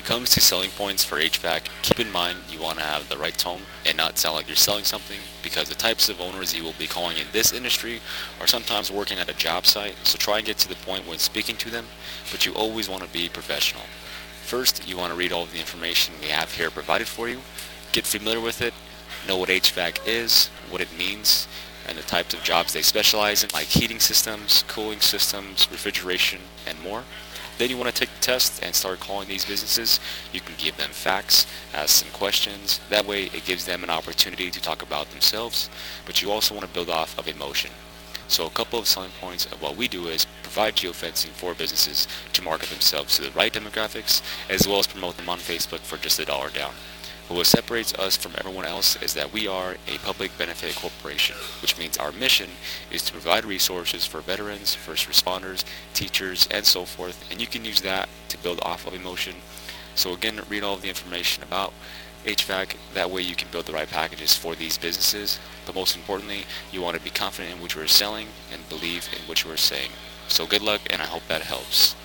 it comes to selling points for HVAC, keep in mind you want to have the right tone and not sound like you're selling something, because the types of owners you will be calling in this industry are sometimes working at a job site, so try and get to the point when speaking to them, but you always want to be professional. First, you want to read all of the information we have here provided for you, get familiar with it, know what HVAC is, what it means, and the types of jobs they specialize in, like heating systems, cooling systems, refrigeration, and more. Then you want to take the test and start calling these businesses. You can give them facts, ask some questions. That way it gives them an opportunity to talk about themselves, but you also want to build off of emotion. So a couple of selling points of what we do is provide geofencing for businesses to market themselves to the right demographics, as well as promote them on Facebook for just $1 down. But what separates us from everyone else is that we are a public benefit corporation, which means our mission is to provide resources for veterans, first responders, teachers, and so forth, and you can use that to build off of emotion. So again, read all of the information about HVAC, that way you can build the right packages for these businesses, but most importantly, you want to be confident in what you are selling and believe in what you are saying. So good luck, and I hope that helps.